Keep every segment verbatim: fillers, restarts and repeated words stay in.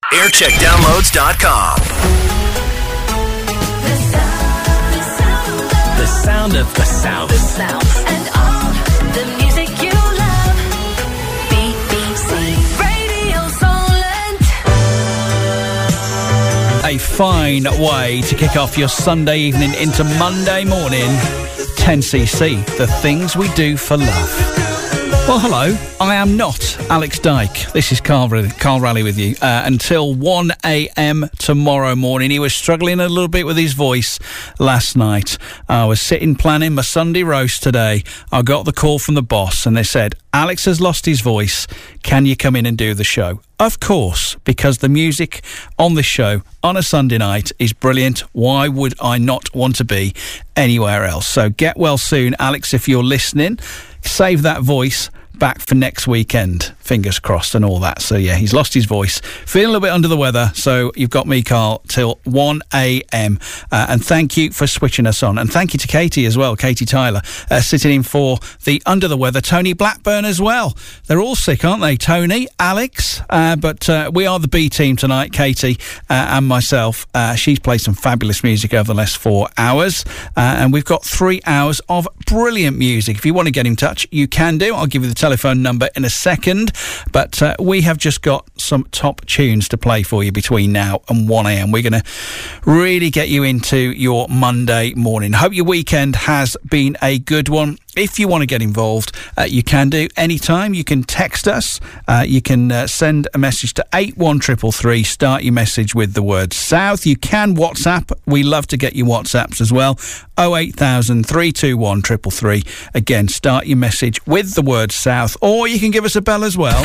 aircheck downloads dot com. The sound of the South. The South. And all the music you love. B B C Radio Solent. A fine way to kick off your Sunday evening into Monday morning. ten C C, the things we do for love. Well, hello, I am not Alex Dyke. This is Carl, Carl Raleigh with you uh, until one a.m. tomorrow morning. He was struggling a little bit with his voice last night. I was sitting planning my Sunday roast today. I got the call from the boss and they said, Alex has lost his voice. Can you come in and do the show? Of course, because the music on this show on a Sunday night is brilliant. Why would I not want to be anywhere else? So get well soon, Alex, if you're listening. Save that voice back for next weekend. Fingers crossed and all that. So, yeah, he's lost his voice. Feeling a little bit under the weather. So you've got me, Carl, till one a.m. Uh, and thank you for switching us on. And thank you to Katie as well, Katie Tyler, uh, sitting in for the under the weather. Tony Blackburn as well. They're all sick, aren't they? Tony, Alex. Uh, but uh, we are the B team tonight, Katie uh, and myself. Uh, she's played some fabulous music over the last four hours. Uh, and we've got three hours of brilliant music. If you want to get in touch, you can do. I'll give you the telephone number in a second. But uh, we have just got some top tunes to play for you between now and one a.m. We're going to really get you into your Monday morning. Hope your weekend has been a good one. If you want to get involved, uh, you can do anytime. You can text us. Uh, you can uh, send a message to eight one three three three. Start your message with the word South. You can WhatsApp. We love to get your WhatsApps as well. oh eight thousand, three two one, three three three. Again, start your message with the word South. Or you can give us a bell as well.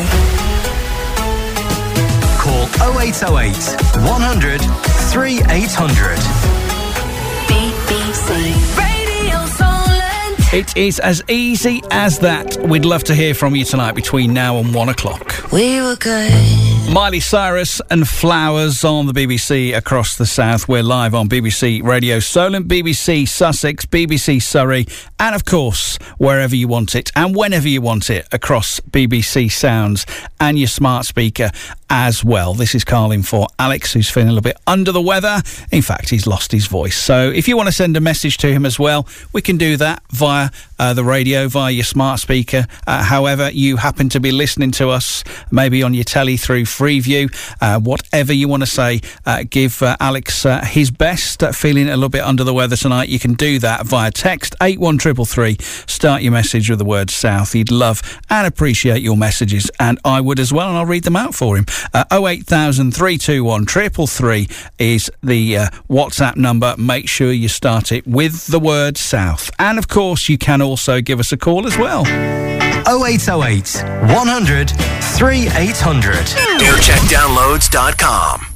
Call oh eight oh eight, one hundred, three eight hundred. B B C Radio Solent. It is as easy as that. We'd love to hear from you tonight between now and one o'clock. We were good. Miley Cyrus and Flowers on the B B C across the South. We're live on B B C Radio Solent, B B C Sussex, B B C Surrey, and of course, wherever you want it and whenever you want it across B B C Sounds and your smart speaker as well. This is Carl in for Alex, who's feeling a little bit under the weather. In fact, he's lost his voice. So if you want to send a message to him as well, we can do that via uh, the radio, via your smart speaker. Uh, however you happen to be listening to us, maybe on your telly through Freeview, uh, whatever you want to say, uh, give uh, Alex uh, his best. Uh, feeling a little bit under the weather tonight, you can do that via text eight one three three three. Start your message with the word South. He'd love and appreciate your messages, and I would as well, and I'll read them out for him. Uh, oh eight thousand, three two one, three three three is the uh, WhatsApp number. Make sure you start it with the word South. And of course, you can also give us a call as well. oh eight oh eight, one hundred, three eight hundred. aircheck downloads dot com.